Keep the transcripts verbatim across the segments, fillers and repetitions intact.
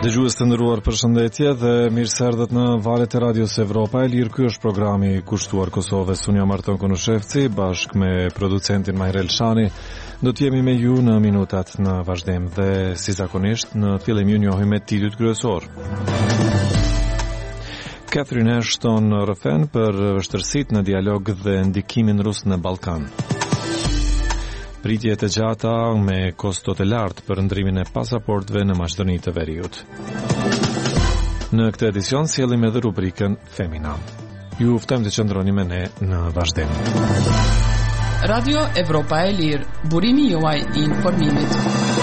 Dëgjues të nderuar, përshëndetje dhe mirëserdhët në valët e Radios Evropa e Lirë. Ky është programi kushtuar Kosovës. Unë jam Arton Konushevci bashkë me producentin Majrel Shani. Do të jemi me ju në minutat në vazhdim dhe si zakonisht në fillim ju njohim me titujt kryesor. Catherine Ashton rrëfen për vështirësitë në dialog dhe ndikimin rus në Ballkan. Pritje të gjata me kosto të lartë për ndrimin e pasaportëve në Maqedoni të Veriut. Në këtë edicion sjellim edhe rubrikën Femina. Ju ftojmë të qëndroni me ne në vazhdim. Radio Evropa e Lirë, burimi juaj i informimit.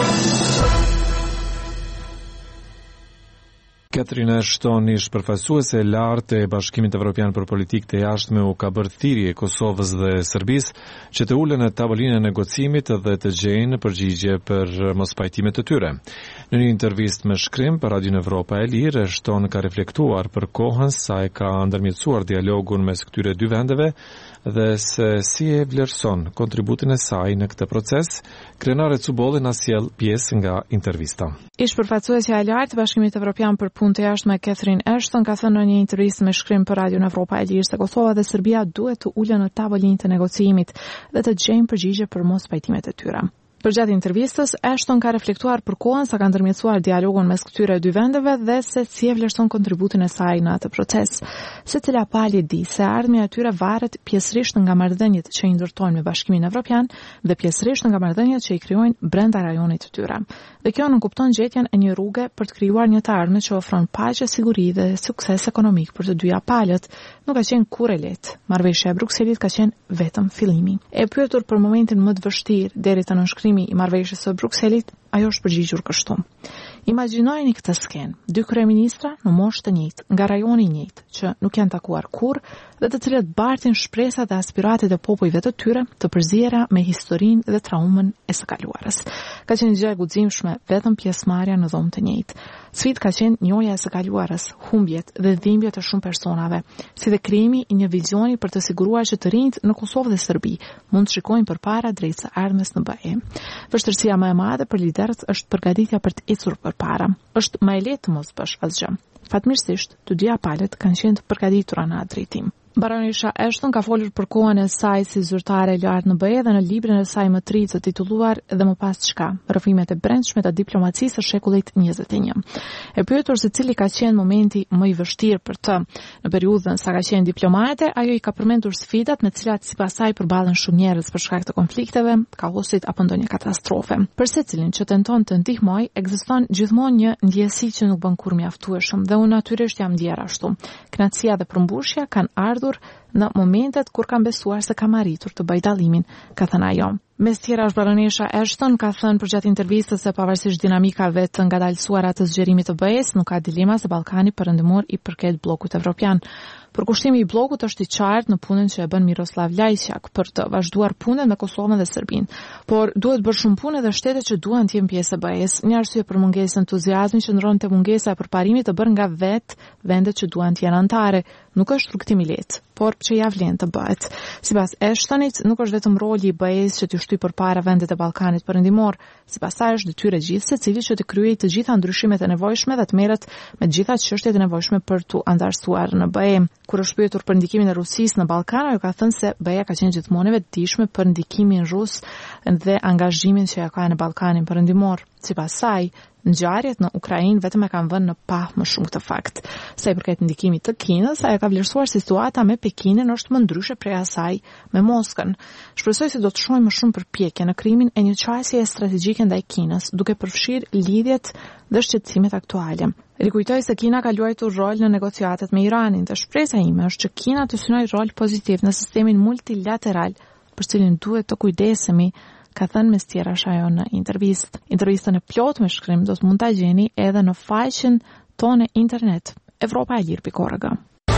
Catherine Ashton, ish përfaqësuese e lartë e Bashkimit Evropian për Politikë të Jashtme, u ka bërë thirrje Kosovës dhe Serbisë që të ulen në tavolinën e negocimit dhe të gjejnë përgjigje për mospajtimet e tyre. Në një intervistë me shkrim për Radion Evropa e Lirë, Ashton ka reflektuar për kohën sa e ka ndërmjetësuar dialogun mes këtyre dy vendeve dhe se si e vlerëson kontributin e saj në këtë proces. Krenare Cubolli na sjell pjesë nga intervista. Ish përfaqësuesja e lartë e Bashkimit Evropian për Punë të Jashtme Catherine Ashton ka thënë në një intervistë me shkrim për Radion Evropa e Lirë se Kosova dhe Serbia duhet të ulen në tavolinë të negocimit dhe të gjejnë përgjigje për mospajtimet e tyre. Përgjatë intervistës, Ashton ka reflektuar për kohën sa ka ndërmjetësuar dialogun mes këtyre dy vendeve dhe se si e vlerëson kontributin e saj në atë proces. Secila palë di se ardhmja e tyre varet pjesërisht nga marrëdhëniet që i ndërtojnë me Bashkimin Evropian dhe pjesërisht nga marrëdhëniet që i krijojnë brenda rajonit të tyre. Dhe kjo nënkupton gjetjen e një rruge për të krijuar një të ardhme që ofron paqe, siguri dhe sukses ekonomik për të dyja palët. Nuk ka qenë kurrë lehtë. Marrëveshja e Brukselit ka qenë vetëm fillimi. E pyetur për momentin më të vështirë deri te nënshkrimi i marrëveshjes së Brukselit, ajo është përgjigjur kështu. Imagjinojeni këtë skenë, dy kryeministra në moshë të njëjtë, nga rajoni i njëjtë, që nuk janë takuar kurrë dhe të cilët bartin shpresat dhe aspiratet e popujve të tyre të përziera me historinë dhe traumën e së kaluarës. Ka qenë gjë e guximshme vetëm pjesëmarrja në dhomë të njëjtë. Sfidë ka qenë njohja e së kaluarës, humbjet dhe dhimbjet e shumë personave, si dhe krijimi i një vizioni për të siguruar që të rinjt në Kosovë dhe Serbi mund të shikojnë përpara drejt së ardhmes në B E. Vështirësia më e madhe për liderët është përgatitja për të ecur përpara. Është më e lehtë të mos bësh asgjë. Fatmirësisht, të dyja palët kanë qenë të përgatitura në atë drejtim. Baronesha Ashton ka folur për kohën e saj si zyrtare e lartë në B E dhe në librin e saj më të ri të titulluar Dhe më pas çka, rrëfimet e brendshme të diplomacisë së shekullit njëzet e një. E pyetur se cili ka qenë momenti më i vështirë për të në periudhën sa ka qenë diplomate, ajo i ka përmendur sfidat me të cilat sipas saj përballen shumë njerëz për shkak të konflikteve, kaosit apo ndonjë katastrofe. Për secilin që tenton të ndihmojë, ekziston gjithmonë një ndjesi që nuk bën kurrë mjaftueshëm dhe unë natyrisht jam ndjer ashtu. Kënaqësia dhe përmbushja kanë ardhur në momentet kur kam besuar se kam arritur të bëj dallimin, ka thënë ajo. Mes tjerash, baronesha Ashton ka thënë përgjatë intervistës se pavarësisht dinamikave të ngadalësuara të zgjerimit të B E-s, nuk ka dilema se Ballkani perëndimor i përket bllokut evropian. Përkushtimi i bllokut është i qartë në punën që e bën Miroslav Lajçak për të vazhduar punën me Kosovën dhe Serbinë, por duhet bërë shumë punë edhe shtetet që duan të jenë pjesë e B E-s. Një arsye për mungesën e entuziazmit qëndron te mungesa e përparimit të bërë nga vetë vendet që duan të jenë anëtare. Nuk është rrugtim i lehtë, por që ja vlen të bëhet. Sipas Ashtonit, nuk është vetëm roli i B E-s që të shtyjë përpara vendet e Ballkanit perëndimor, sipas saj është detyrë e gjithë secilit që të kryejë të gjitha ndryshimet e nevojshme dhe të merret me të gjitha çështjet e nevojshme për tu antarësuar në B E. Kur është pyetur për ndikimin e Rusisë në Ballkan, ajo ka thënë se B E ka qenë gjithmonë e vetëdijshme për ndikimin rus dhe angazhimin që ja ka në Ballkanin perëndimor. Sipas saj, ngjarjet në Ukrainë vetëm e kanë vënë në pa më shumë këtë fakt. Sa i përket ndikimit të Kinës, ajo ka vlerësuar situata me Pekinin është më ndryshe prej asaj me Moskën. Shpresoj se do të shohim më shumë përpjekje në krijimin e një qasjeje strategjike ndaj Kinës, duke përfshirë lidhjet dhe shqetësimet aktuale. Rikujtoj se Kina ka luajtur rol në negociatet me Iranin dhe shpresa ime është që Kina të synojë rol pozitiv në sistemin multilateral për cilin duhet të kujdesemi, ka thënë mes tjerash ajo në intervistë. Intervistën e plotë me shkrim do të mund ta gjeni edhe në faqen tonë internet Evropa e Lirë pikë org.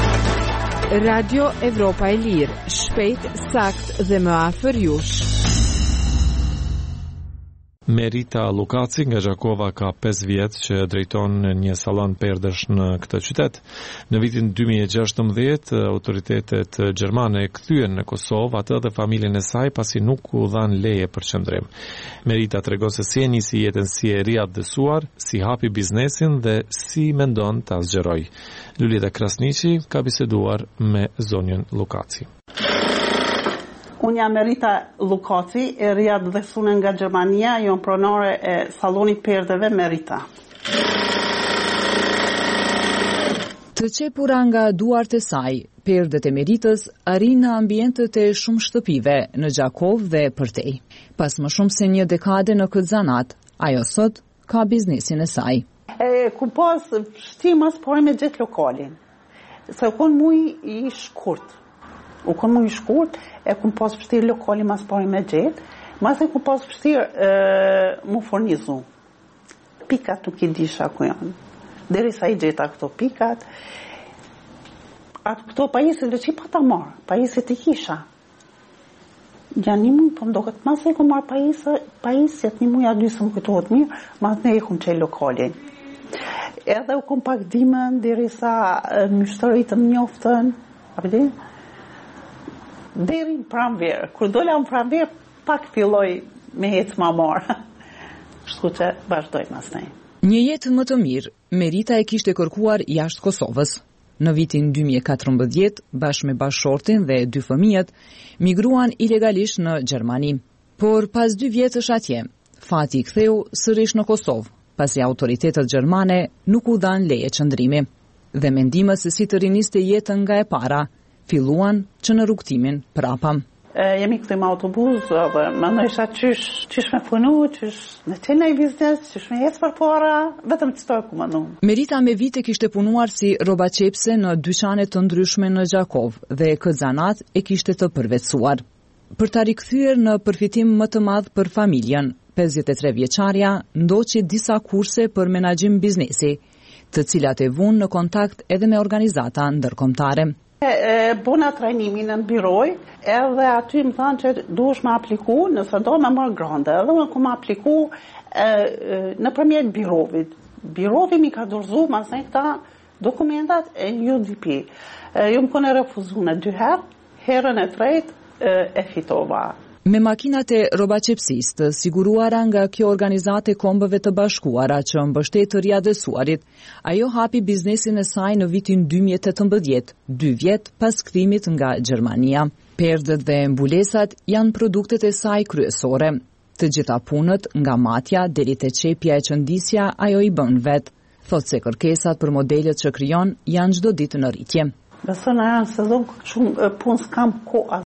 Radio Evropa e Lirë, shpejt, sakt dhe më afër jush. Merita Lukaci nga Gjakova ka pesë vjet që drejton një sallon perdësh në këtë qytet. Në vitin dy mijë e gjashtëmbëdhjetë, autoritetet gjermane e kthyen në Kosovë atë dhe familjen e saj pasi nuk u dhan leje për qëndrim. Merita tregon se si e nisi jetën si e riaddësuar, si hapi biznesin dhe si mendon ta zgjerojë. Lulieta Krasniqi ka biseduar me zonjën Lukaci. Unë jam Merita Lukaci, e riaddësuar nga Gjermania, jam pronare e sallonit perdeve Merita. Të qepura nga duart e saj, perdet e Meritës arrin në ambientet e shumë shtëpive në Gjakovë dhe përtej. Pas më shumë se një dekade në këtë zanat, ajo sot ka biznesin e saj. E ku pas shtimas por me gjetë lokalin. Se u kon muj i shkurt. U kon muj i shkurt, e ku pas vështirë lokalin mas pari me gjetë, mas e ku pas vështirë mu fornizu. Pikat nuk i disha ku janë. Deri sa i gjeta këto pikat, atë këto pajisit dhe që i pa ta marë, pajisit i kisha. Janë një muj, po mdo këtë mas e ku marë pajisit, pajisit një muj a dy së më këtohet mirë, mas ne e ku më qej lokalin. Edhe u kom pak dimën, deri sa mështërit më njoftën, apëdi? Deri në pranverë. Kur dola në pranverë, pak filloj me jetë ma marë. Shku që vazhdoj mas nej. Një jetë më të mirë, Merita e kishte kërkuar jashtë Kosovës. Në vitin dy mijë e katërmbëdhjetë, bashkë me bashkëshortin dhe dy fëmijët, migruan ilegalisht në Gjermani. Por pas dy vjetësh atje, fati i ktheu sërish në Kosovë, pasi autoritetet gjermane nuk u dhan leje qëndrimi. Dhe mendimet se si të riniste jetën nga e para, filluan që në rrugtimin prapa. E, jemi këtë me autobus, dhe më nësha qysh, qysh me punu, qysh në qenë i biznes, qysh me jetë për para, vetëm të stoj ku më nu. Merita me vite kishte punuar si robaçepse në dyqane të ndryshme në Gjakovë dhe këtë zanat e kishte të përvetësuar. Për ta rikthyer në përfitim më të madh për familjen, pesëdhjetë e tre vjeçarja ndoqi disa kurse për menaxhim biznesi, të cilat e vunë në kontakt edhe me organizata ndërkombëtare. E, bona trajnimin në biroj, edhe aty më thanë që duhesh me apliku, nëse do me marrë grande, edhe unë ku me apliku e, e, në përmjet birovit. Birovi mi ka dorëzu, mas në këta dokumentat e U D P. E, ju më kone refuzu në dy herë, herën e tretë e, e fitova. Me makinat e robaçepsisë të siguruara nga kjo organizate e Kombëve të Bashkuara që mbështet të riadesuarit, ajo hapi biznesin e saj në vitin dy mijë e tetëmbëdhjetë, dy vjet pas kthimit nga Gjermania. Perdët dhe mbulesat janë produktet e saj kryesore. Të gjitha punët, nga matja deri te çepja e qëndisja, ajo i bën vet. Thotë se kërkesat për modelet që krijon janë çdo ditë në rritje. Besoj në janë sezon shumë punë s'kam ko